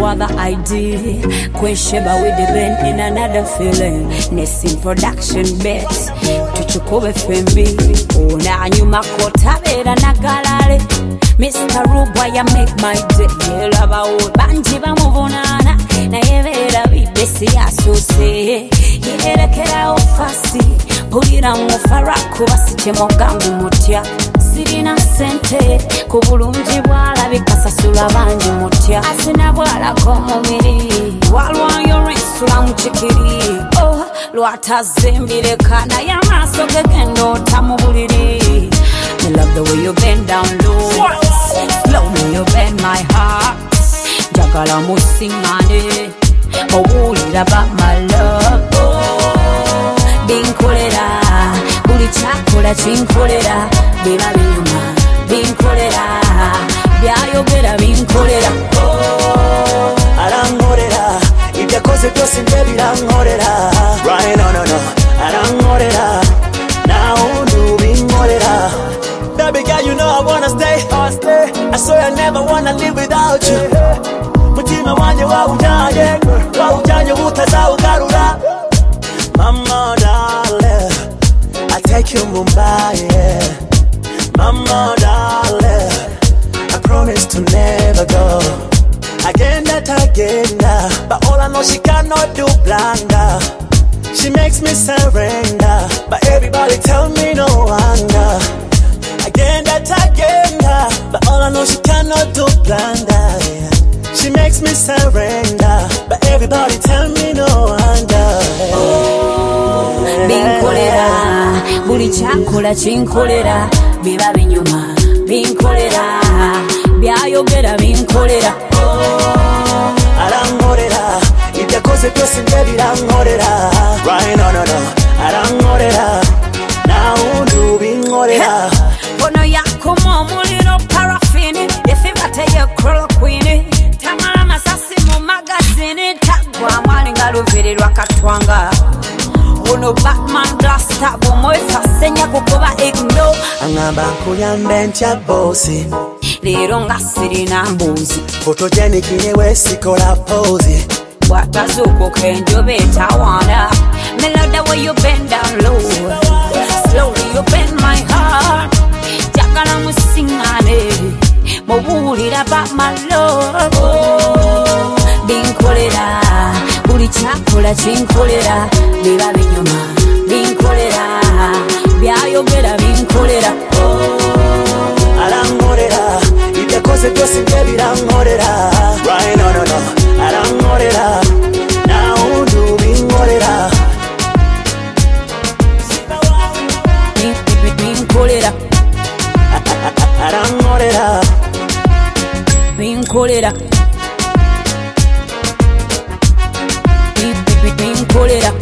other ID. Queen Sheba with the band in another feeling. Nessin production bet. Tuchukube FMB. Una nyuma kota bera nagalale. Mr. Ruba ya make my day. Lava o banji ba muvunana. Na yevera bibesi asose. Yerekera ofasi. Pulira mufaraku basiche mogangu mutya. Sirina sente kubulungi bwala bikasasula banji mutya. Asina bwala komubiri walwayo rensula muchikiri. Oh, lwatazimbire kana yamaso gegendo tamubuliri. I love the way you bend down low. Slowly you bend my heart. Jagala musingane owulira about my love. Oh, binkolera buli kyakola kinkolera. Biba binyuma binkolera byayogera binkolera. Oh, arankorera ibyakoze byose nje birankorera. Right, no arankorera nawe ndubinkorera. Baby girl, you know I wanna stay. I swear I never wanna live without you. Mutima wanje wawujanye utazawugarura. Mama darling, I take you Mumbai, yeah. Mama darling, I promise to never go. Again, but all I know she cannot do blunder. She makes me surrender, but everybody tell me no wonder. Again, but all I know she cannot do blunder, yeah. She makes me surrender, but everybody tell me no wonder. Oh, binkolera buli kyakola kinkolera. Biba binyuma binkolera byayogera binkolera. Oh, arankorera ibyakoze byose nje birankorera. Right, no arankorera nawe ndubinkorera. Bono yakoma omuliro parafini efibateye chloroquine. Tamala masasi mu magazine tagwa mwali nga luvirirwa katwanga. Uno Batman Rasta bumwesa senya kukuba igno. Angamba nkuyambe ntya bosi leero nga sirina mbuzi. Photogenic nyewe sikola pose. Bwatazuukuka enjoba etawaana. Me love the way you bend down low. Slowly you bend my heart. Jagala musingane mubuulira about my love. Oh, binkolera buli kyakola kinkolera. Biba binyuma binkolera byayogera binkolera. Oh, arankorera ibyakoze byose nje birankorera. Right, no arankorera nawe ndubinkorera. Binkolera arankorera binkolera binkolera.